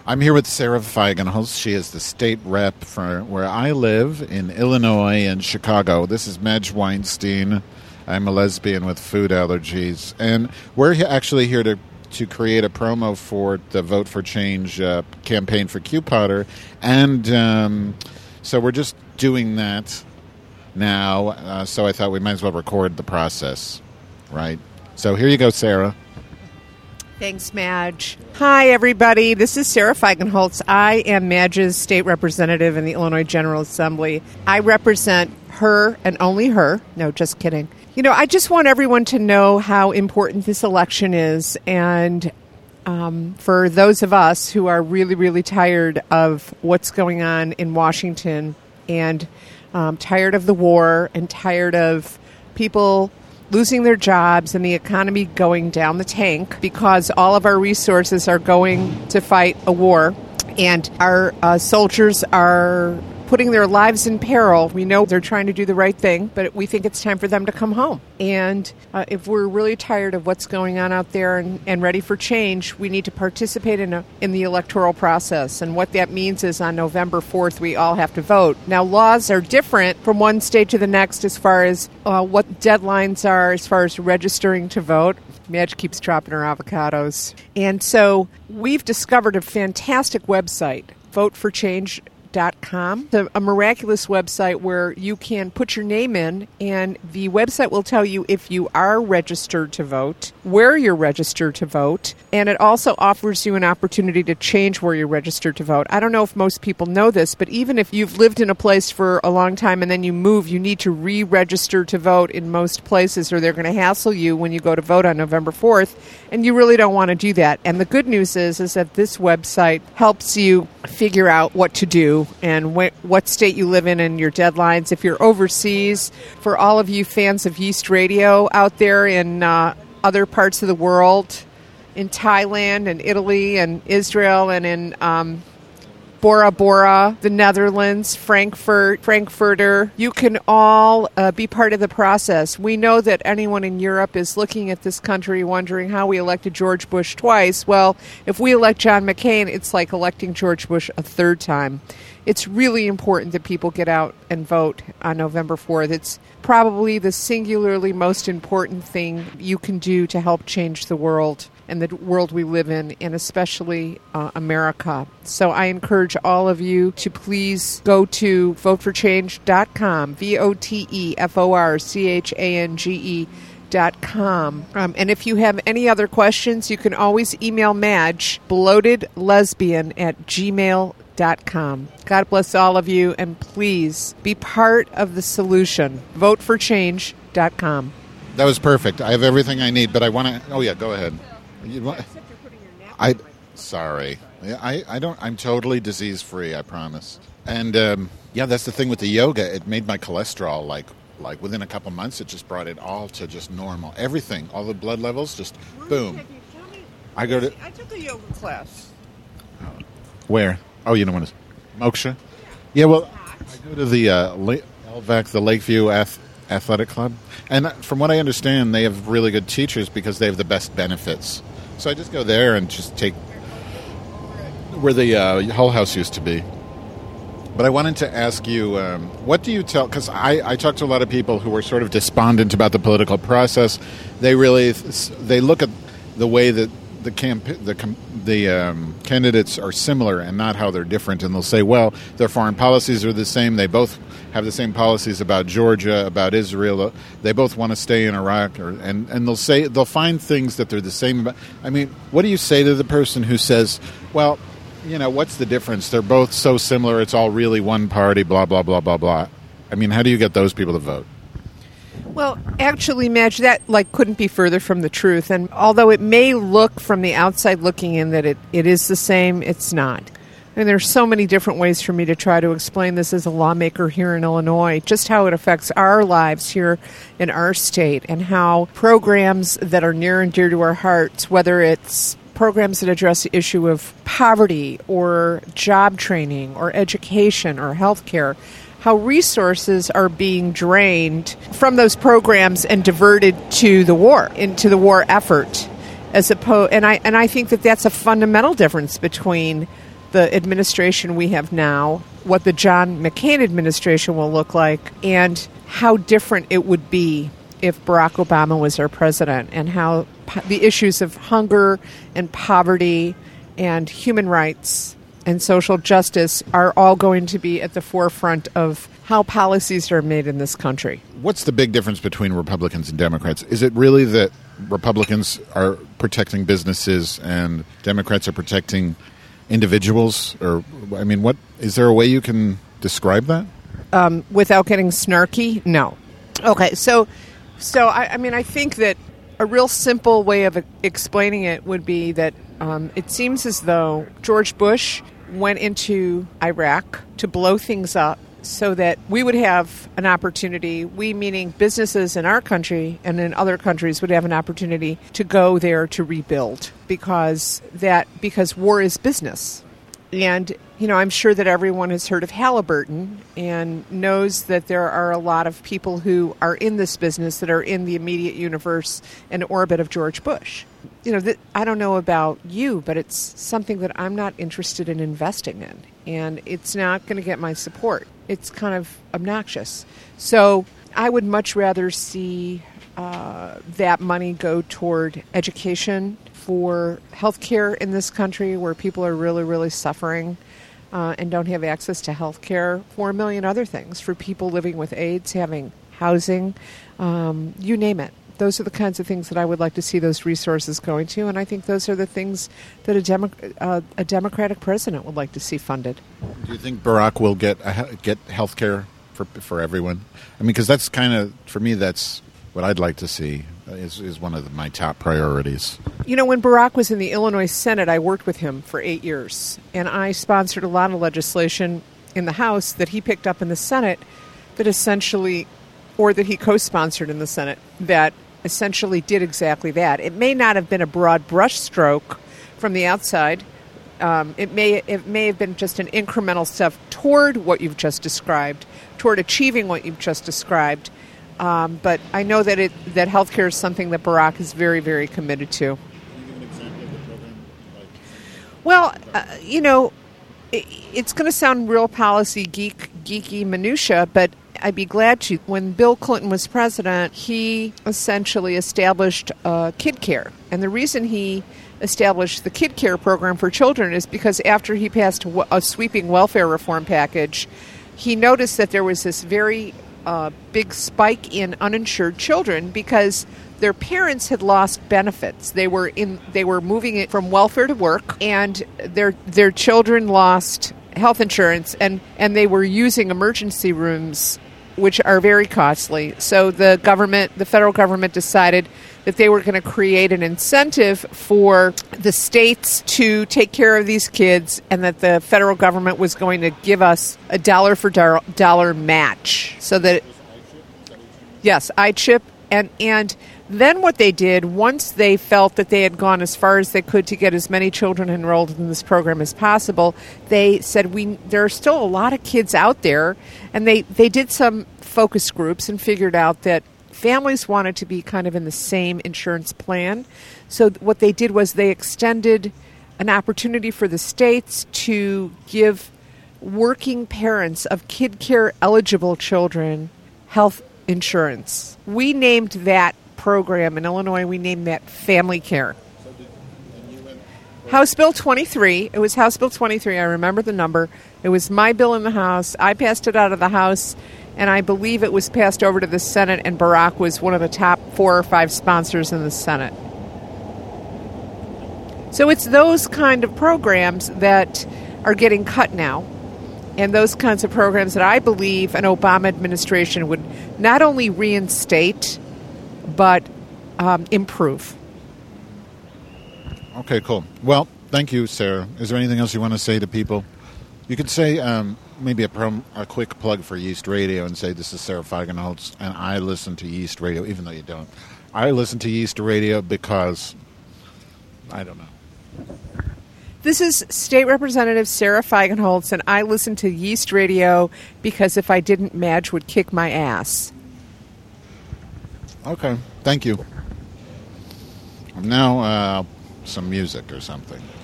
I'm here with Sarah Feigenholz. She is the state rep for where I live in Illinois and Chicago. This is Madge Weinstein. I'm a lesbian with food allergies. And we're actually here to create a promo for the Vote for Change campaign for Q Potter. And so we're just doing that now. So I thought we might as well record the process, right? So here you go, Sarah. Thanks, Madge. Hi, everybody. This is Sarah Feigenholz. I am Madge's state representative in the Illinois General Assembly. I represent her and only her. No, just kidding. You know, I just want everyone to know how important this election is. And for those of us who are really, really tired of what's going on in Washington and tired of the war and tired of people losing their jobs and the economy going down the tank because all of our resources are going to fight a war and our soldiers are putting their lives in peril. We know they're trying to do the right thing, but we think it's time for them to come home. And if we're really tired of what's going on out there and ready for change, we need to participate in the electoral process. And what that means is on November 4th, we all have to vote. Now, laws are different from one state to the next as far as what deadlines are as far as registering to vote. Madge keeps dropping her avocados. And so we've discovered a fantastic website, voteforchange.com. A miraculous website where you can put your name in, and the website will tell you if you are registered to vote, where you're registered to vote, and it also offers you an opportunity to change where you're registered to vote. I don't know if most people know this, but even if you've lived in a place for a long time and then you move, you need to re-register to vote in most places, or they're going to hassle you when you go to vote on November 4th, and you really don't want to do that. And the good news is that this website helps you figure out what to do and what state you live in and your deadlines. If you're overseas, for all of you fans of Yeast Radio out there in other parts of the world, in Thailand and Italy and Israel and in Bora Bora, the Netherlands, Frankfurter, you can all be part of the process. We know that anyone in Europe is looking at this country wondering how we elected George Bush twice. Well, if we elect John McCain, it's like electing George Bush a third time. It's really important that people get out and vote on November 4th. It's probably the singularly most important thing you can do to help change the world and the world we live in, and especially America. So I encourage all of you to please go to voteforchange.com, voteforchange.com. And if you have any other questions, you can always email Madge, bloatedlesbian@gmail.com. God bless all of you, and please be part of the solution. Voteforchange.com. That was perfect. I have everything I need, but I want to... Oh, yeah, go ahead. Sorry. I'm totally disease-free, I promise. And, that's the thing with the yoga. It made my cholesterol, like within a couple months, it just brought it all to just normal. Everything, all the blood levels, just boom. I took a yoga class. Where? Oh, you know what it is? Moksha? Yeah, well, I go to the LVAC, the Lakeview Athletic Club. And from what I understand, they have really good teachers because they have the best benefits. So I just go there and just take where the Hull House used to be. But I wanted to ask you, what do you tell... Because I talk to a lot of people who are sort of despondent about the political process. They look at the way that the candidates are similar and not how they're different, and they'll say, well, their foreign policies are the same. They both have the same policies about Georgia, about Israel. They both want to stay in Iraq, and they'll find things that they're the same about. I mean, what do you say to the person who says, well, you know, what's the difference? They're both so similar. It's all really one party, blah, blah, blah, blah, blah. I mean, how do you get those people to vote? Well, actually, Madge, that couldn't be further from the truth. And although it may look from the outside looking in that it is the same, it's not. And there's so many different ways for me to try to explain this as a lawmaker here in Illinois, just how it affects our lives here in our state and how programs that are near and dear to our hearts, whether it's programs that address the issue of poverty or job training or education or health care, how resources are being drained from those programs and diverted to the war, into the war effort. as opposed, and I think that that's a fundamental difference between the administration we have now, what the John McCain administration will look like, and how different it would be if Barack Obama was our president, and how the issues of hunger and poverty and human rights and social justice are all going to be at the forefront of how policies are made in this country. What's the big difference between Republicans and Democrats? Is it really that Republicans are protecting businesses and Democrats are protecting individuals? Or, I mean, what is there a way you can describe that? Without getting snarky? No. Okay, so I mean, I think that a real simple way of explaining it would be that it seems as though George Bush went into Iraq to blow things up so that we would have an opportunity, we meaning businesses in our country and in other countries would have an opportunity to go there to rebuild because war is business. And, you know, I'm sure that everyone has heard of Halliburton and knows that there are a lot of people who are in this business that are in the immediate universe and orbit of George Bush. You know, I don't know about you, but it's something that I'm not interested in investing in. And it's not going to get my support. It's kind of obnoxious. So I would much rather see that money go toward education for healthcare in this country where people are really, really suffering and don't have access to healthcare, for a million other things, for people living with AIDS, having housing, you name it. Those are the kinds of things that I would like to see those resources going to, and I think those are the things that a Democratic president would like to see funded. Do you think Barack will get health care for everyone? I mean, because that's kind of, for me, that's what I'd like to see is one of my top priorities. You know, when Barack was in the Illinois Senate, I worked with him for 8 years, and I sponsored a lot of legislation in the House that he picked up in the Senate that essentially, or that he co-sponsored in the Senate, that essentially did exactly that. It may not have been a broad brushstroke from the outside. It may have been just an incremental step toward what you've just described, toward achieving what you've just described. But I know that that healthcare is something that Barack is very, very committed to. Can you give an example of the program? Well, you know, it's going to sound real policy geeky minutia, but I'd be glad to. When Bill Clinton was president, he essentially established Kid Care. And the reason he established the Kid Care program for children is because after he passed a sweeping welfare reform package, he noticed that there was this very big spike in uninsured children because their parents had lost benefits. They were moving it from welfare to work, and their children lost health insurance, and they were using emergency rooms, which are very costly. So the federal government decided that they were going to create an incentive for the states to take care of these kids, and that the federal government was going to give us a dollar for dollar match. So that, yes, iChip, and then what they did, once they felt that they had gone as far as they could to get as many children enrolled in this program as possible, they said there are still a lot of kids out there, and they did some focus groups and figured out that families wanted to be kind of in the same insurance plan. So what they did was they extended an opportunity for the states to give working parents of Kid Care eligible children health insurance. We named that program in Illinois, we named that Family Care. House Bill 23. It was House Bill 23. I remember the number. It was my bill in the House. I passed it out of the House, and I believe it was passed over to the Senate, and Barack was one of the top 4 or 5 sponsors in the Senate. So it's those kind of programs that are getting cut now, and those kinds of programs that I believe an Obama administration would not only reinstate, but improve. Okay, cool. Well, thank you, Sarah. Is there anything else you want to say to people? You could say maybe a quick plug for Yeast Radio and say, this is Sarah Feigenholtz, and I listen to Yeast Radio, even though you don't. I listen to Yeast Radio because, I don't know. This is State Representative Sarah Feigenholtz, and I listen to Yeast Radio because if I didn't, Madge would kick my ass. Okay, thank you. Now, some music or something.